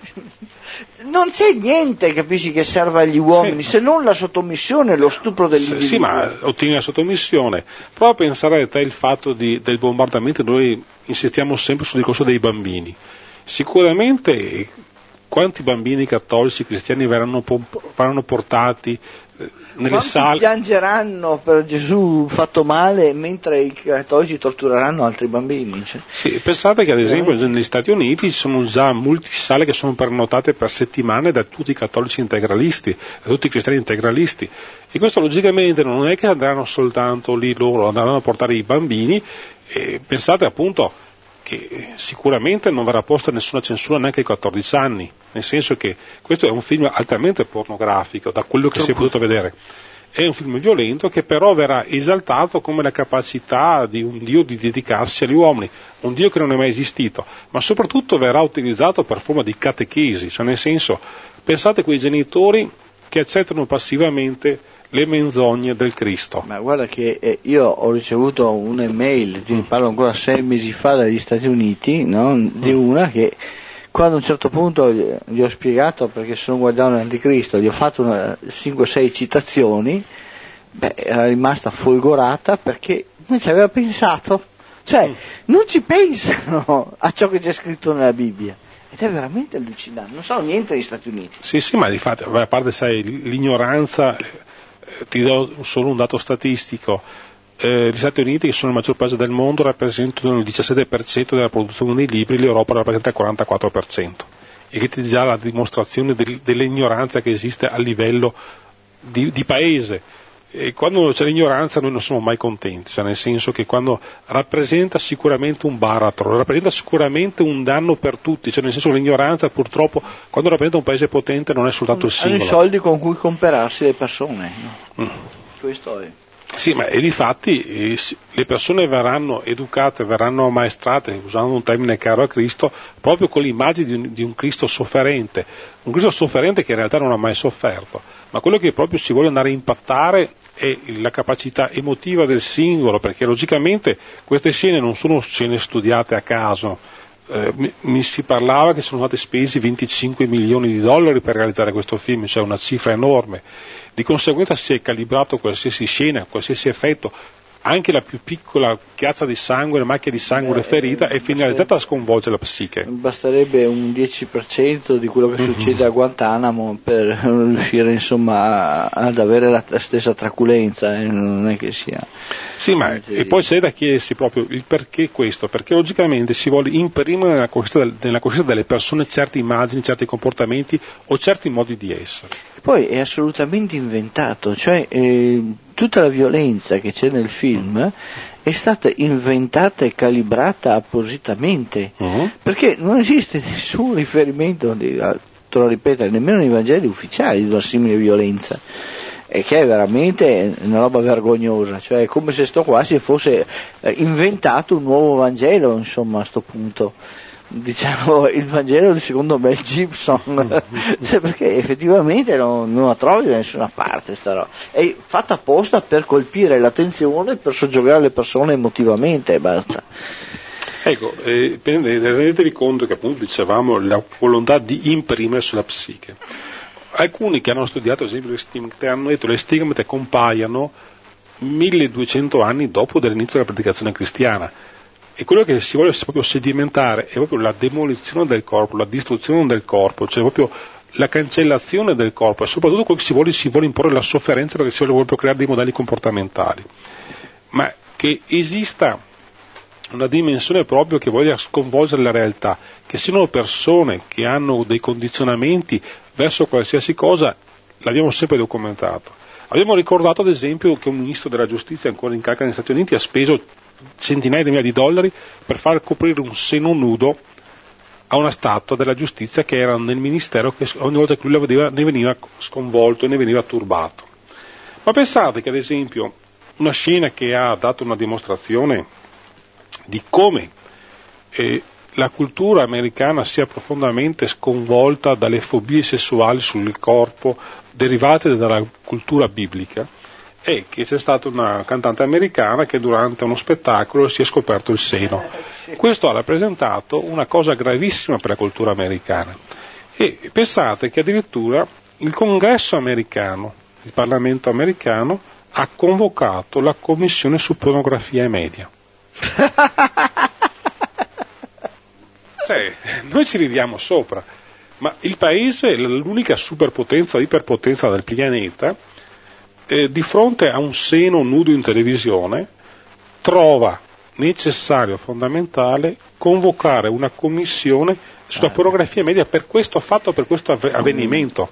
non c'è niente, capisci, che serve agli uomini, sì, se non la sottomissione e lo stupro dell'individuo. Sì, ma ottieni la sottomissione. Prova a pensare a te il fatto di, del bombardamento, noi insistiamo sempre sul discorso dei bambini. Sicuramente quanti bambini cattolici cristiani verranno, verranno portati nelle quanti sale, piangeranno per Gesù fatto male mentre i cattolici tortureranno altri bambini, cioè. Sì, pensate che ad esempio negli Stati Uniti ci sono già molte sale che sono prenotate per settimane da tutti i cattolici integralisti, da tutti i cristiani integralisti, e questo logicamente non è che andranno soltanto lì loro, andranno a portare i bambini, e pensate appunto che sicuramente non verrà posta nessuna censura neanche ai quattordici anni, nel senso che questo è un film altamente pornografico, da quello che si è potuto vedere. È un film violento che però verrà esaltato come la capacità di un Dio di dedicarsi agli uomini, un Dio che non è mai esistito, ma soprattutto verrà utilizzato per forma di catechesi, cioè nel senso, pensate a quei genitori che accettano passivamente le menzogne del Cristo. Ma guarda che eh, io ho ricevuto un'email, ti parlo ancora sei mesi fa dagli Stati Uniti, no? Di una che quando a un certo punto gli ho spiegato perché sono guardiano l'anticristo, gli ho fatto cinque sei citazioni, beh, era rimasta folgorata perché non ci aveva pensato, cioè mm. non ci pensano a ciò che c'è scritto nella Bibbia. Ed è veramente allucinante, non sanno niente degli Stati Uniti. Sì, sì, ma di fatto, a parte sai, l'ignoranza, ti do solo un dato statistico, eh, gli Stati Uniti, che sono il maggior paese del mondo, rappresentano il diciassette per cento della produzione dei libri, l'Europa rappresenta il quarantaquattro per cento, e che ti dà la dimostrazione del, dell'ignoranza che esiste a livello di, di paese. E quando c'è l'ignoranza noi non siamo mai contenti, cioè nel senso che quando rappresenta sicuramente un baratro, rappresenta sicuramente un danno per tutti, cioè nel senso che l'ignoranza purtroppo quando rappresenta un paese potente non è soltanto il singolo. Hanno i soldi con cui comperarsi le persone, no? mm. Questo è. Sì, ma e difatti eh, le persone verranno educate, verranno ammaestrate, usando un termine caro a Cristo, proprio con l'immagine di un, di un Cristo sofferente, un Cristo sofferente che in realtà non ha mai sofferto, ma quello che proprio si vuole andare a impattare è la capacità emotiva del singolo, perché logicamente queste scene non sono scene studiate a caso. Eh, mi, mi si parlava che sono stati spesi venticinque milioni di dollari per realizzare questo film, cioè una cifra enorme. Di conseguenza si è calibrato qualsiasi scena, qualsiasi effetto, anche la più piccola chiazza di sangue, la macchia di sangue, eh, ferita, è finalizzata a sconvolgere la psiche. Basterebbe un dieci per cento di quello che mm-hmm. succede a Guantanamo per riuscire insomma ad avere la stessa traculenza, eh? Non è che sia. Sì, ma e poi c'è da chiedersi proprio il perché questo, perché logicamente si vuole imprimere nella coscienza, nella coscienza delle persone certe immagini, certi comportamenti o certi modi di essere. Poi è assolutamente inventato, cioè eh, tutta la violenza che c'è nel film è stata inventata e calibrata appositamente, uh-huh. perché non esiste nessun riferimento, te lo ripeto, nemmeno nei Vangeli ufficiali di una simile violenza, e che è veramente una roba vergognosa, cioè è come se sto qua si fosse inventato un nuovo Vangelo, insomma, a sto punto. Diciamo il Vangelo di secondo Mel Gibson, cioè, perché effettivamente non, non la trovi da nessuna parte sta roba. È fatta apposta per colpire l'attenzione, per soggiogare le persone emotivamente e basta. Ecco, eh, rendetevi conto che appunto dicevamo la volontà di imprimere sulla psiche. Alcuni che hanno studiato ad esempio le stigmate hanno detto che le stigmate compaiono milleduecento anni dopo dell'inizio della predicazione cristiana. E quello che si vuole proprio sedimentare è proprio la demolizione del corpo, la distruzione del corpo, cioè proprio la cancellazione del corpo, e soprattutto quello che si vuole, si vuole imporre la sofferenza, perché si vuole proprio creare dei modelli comportamentali. Ma che esista una dimensione proprio che voglia sconvolgere la realtà, che siano persone che hanno dei condizionamenti verso qualsiasi cosa, l'abbiamo sempre documentato. Abbiamo ricordato ad esempio che un ministro della giustizia ancora in carica negli Stati Uniti ha speso centinaia di migliaia di dollari per far coprire un seno nudo a una statua della giustizia che era nel ministero, che ogni volta che lui la vedeva ne veniva sconvolto e ne veniva turbato. Ma pensate che ad esempio una scena che ha dato una dimostrazione di come eh, la cultura americana sia profondamente sconvolta dalle fobie sessuali sul corpo derivate dalla cultura biblica, è che c'è stata una cantante americana che durante uno spettacolo si è scoperto il seno. Questo ha rappresentato una cosa gravissima per la cultura americana. E pensate che addirittura il Congresso americano, il Parlamento americano, ha convocato la Commissione su pornografia e media. Cioè, noi ci ridiamo sopra, Ma il paese, l'unica superpotenza, iperpotenza del pianeta, eh, di fronte a un seno nudo in televisione, trova necessario, fondamentale, convocare una commissione sulla pornografia media per questo fatto, per questo avvenimento.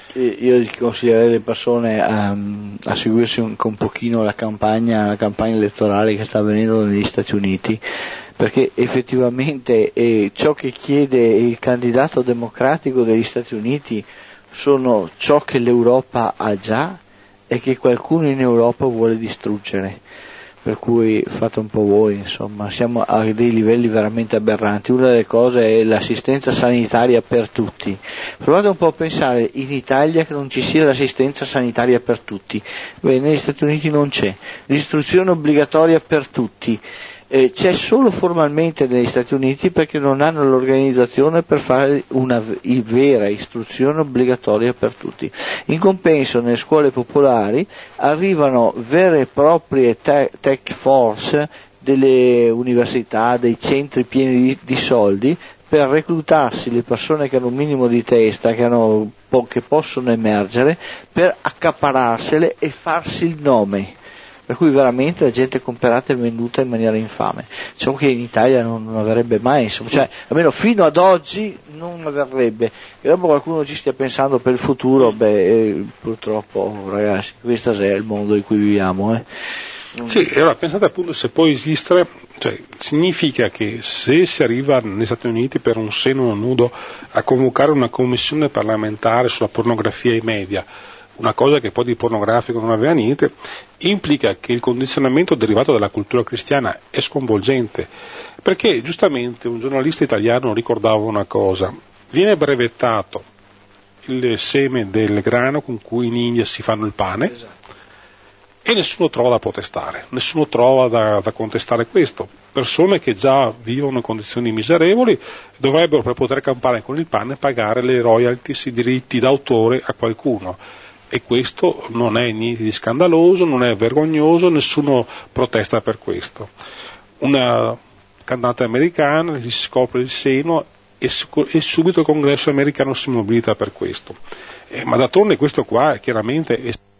Io consiglierei le persone a, a seguirsi un, un pochino la campagna, la campagna elettorale che sta avvenendo negli Stati Uniti, perché effettivamente eh, ciò che chiede il candidato democratico degli Stati Uniti sono ciò che l'Europa ha già e che qualcuno in Europa vuole distruggere. Per cui fate un po' voi, insomma, siamo a dei livelli veramente aberranti. Una delle cose è l'assistenza sanitaria per tutti. Provate un po' a pensare in Italia che non ci sia l'assistenza sanitaria per tutti. Beh, negli Stati Uniti non c'è. L'istruzione obbligatoria per tutti. Eh, c'è solo formalmente negli Stati Uniti perché non hanno l'organizzazione per fare una vera istruzione obbligatoria per tutti. In compenso nelle scuole popolari arrivano vere e proprie te- tech force delle università, dei centri pieni di, di soldi per reclutarsi le persone che hanno un minimo di testa, che, hanno, po- che possono emergere, per accapararsele e farsi il nome. Per cui veramente la gente è comprata e venduta in maniera infame. Diciamo che in Italia non, non avrebbe mai, insomma, cioè almeno fino ad oggi non avverrebbe. E dopo qualcuno ci stia pensando per il futuro, beh, eh, purtroppo ragazzi, questo è il mondo in cui viviamo. Eh. Sì, e allora pensate appunto se può esistere, cioè significa che se si arriva negli Stati Uniti per un seno nudo a convocare una commissione parlamentare sulla pornografia e i media, una cosa che poi di pornografico non aveva niente, implica che il condizionamento derivato dalla cultura cristiana è sconvolgente, perché giustamente un giornalista italiano ricordava una cosa: viene brevettato il seme del grano con cui in India si fanno il pane, esatto, e nessuno trova da protestare, nessuno trova da, da contestare questo. Persone che già vivono in condizioni miserevoli dovrebbero, per poter campare con il pane, pagare le royalties, i diritti d'autore a qualcuno. E questo non è niente di scandaloso, non è vergognoso, nessuno protesta per questo. Una cantante americana si scopre il seno e, e subito il congresso americano si mobilita per questo. Eh, ma d'altronde questo qua chiaramente è